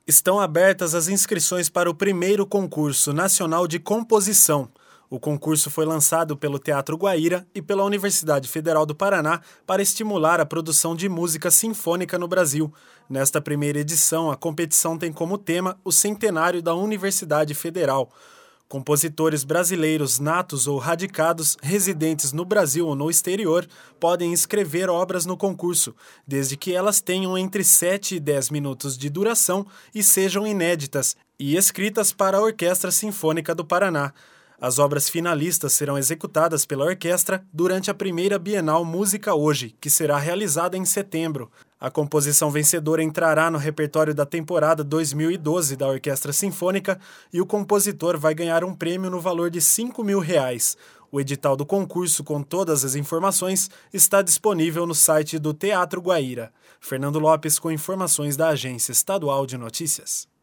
Estão abertas as inscrições para o primeiro concurso nacional de composição. O concurso foi lançado pelo Teatro Guaíra e pela Universidade Federal do Paraná para estimular a produção de música sinfônica no Brasil. Nesta primeira edição, a competição tem como tema o centenário da Universidade Federal. Compositores brasileiros natos ou radicados, residentes no Brasil ou no exterior, podem escrever obras no concurso, desde que elas tenham entre 7 e 10 minutos de duração e sejam inéditas e escritas para a Orquestra Sinfônica do Paraná. As obras finalistas serão executadas pela orquestra durante a primeira Bienal Música Hoje, que será realizada em setembro. A composição vencedora entrará no repertório da temporada 2012 da Orquestra Sinfônica e o compositor vai ganhar um prêmio no valor de R$ 5.000. O edital do concurso com todas as informações está disponível no site do Teatro Guaíra. Fernando Lopes com informações da Agência Estadual de Notícias.